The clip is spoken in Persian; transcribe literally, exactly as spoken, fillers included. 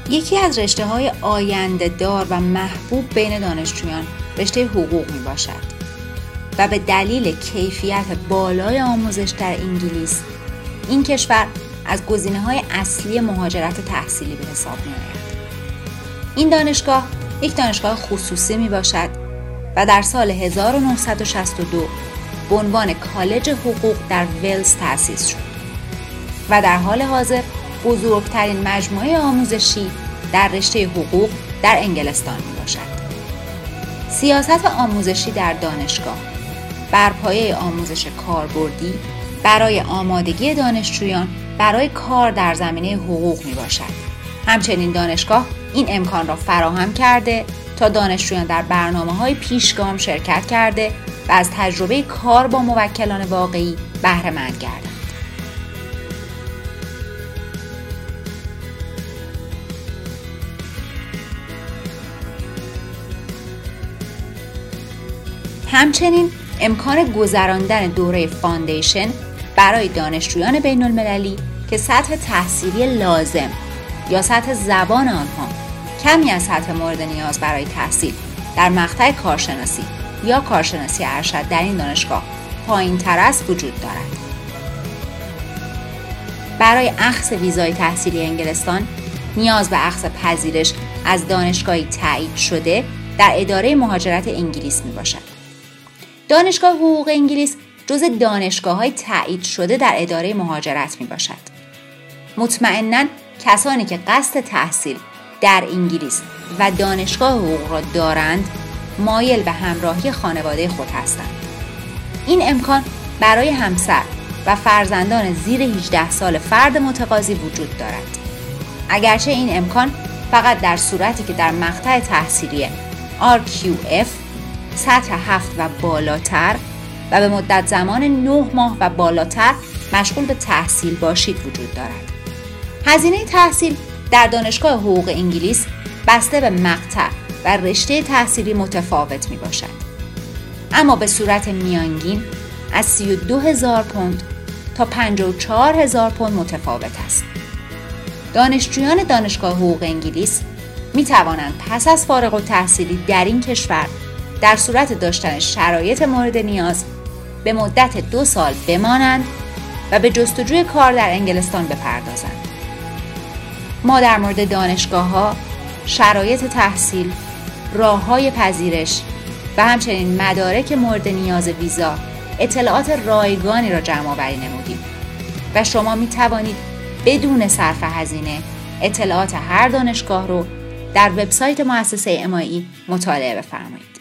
یکی از رشته‌های آینده دار و محبوب بین دانشجویان رشته حقوق می باشد و به دلیل کیفیت بالای آموزش در انگلیس این کشور از گزینه‌های اصلی مهاجرت تحصیلی به حساب می آید. این دانشگاه یک دانشگاه خصوصی می باشد و در سال هزار و نهصد و شصت و دو به عنوان کالج حقوق در ولز تأسیس شد و در حال حاضر بزرگترین مجموعه آموزشی در رشته حقوق در انگلستان می باشد. سیاست آموزشی در دانشگاه بر پایه آموزش کاربردی برای آمادگی دانشجویان برای کار در زمینه حقوق می باشد. همچنین دانشگاه این امکان را فراهم کرده تا دانشجویان در برنامه‌های پیشگام شرکت کرده و از تجربه کار با موکلان واقعی بهره مند گردند. همچنین امکان گذراندن دوره فاندیشن برای دانشجویان بین المللی که سطح تحصیلی لازم یا سطح زبان آنها کمی از سطح مورد نیاز برای تحصیل در مقطع کارشناسی یا کارشناسی ارشد در این دانشگاه پایین تر است وجود دارد. برای اخذ ویزای تحصیلی انگلستان نیاز به اخذ پذیرش از دانشگاهی تایید شده در اداره مهاجرت انگلیس می باشد. دانشگاه حقوق انگلیس جزء دانشگاه‌های تایید شده در اداره مهاجرت می باشد. مطمئناً کسانی که قصد تحصیل در انگلیس و دانشگاه حقوق را دارند مایل به همراهی خانواده خود هستند. این امکان برای همسر و فرزندان زیر هجده سال فرد متقاضی وجود دارد. اگرچه این امکان فقط در صورتی که در مقطع تحصیلی آر کیو اف سطح هفت و بالاتر و به مدت زمان نه ماه و بالاتر مشغول به تحصیل باشید وجود دارد. هزینه تحصیل در دانشگاه حقوق انگلیس بسته به مقطع و رشته تحصیلی متفاوت می باشد. اما به صورت میانگین از سی و دو هزار پوند تا پنجاه و چهار هزار پوند متفاوت است. دانشجویان دانشگاه حقوق انگلیس می توانند پس از فارغ التحصیلی در این کشور در صورت داشتن شرایط مورد نیاز به مدت دو سال بمانند و به جستجوی کار در انگلستان بپردازند. ما در مورد دانشگاه‌ها، شرایط تحصیل، راه‌های پذیرش و همچنین مدارک مورد نیاز ویزا اطلاعات رایگانی را جمع آوری نمودیم و شما می توانید بدون صرف هزینه اطلاعات هر دانشگاه رو در وبسایت مؤسسه ام‌آی ای مطالعه بفرمایید.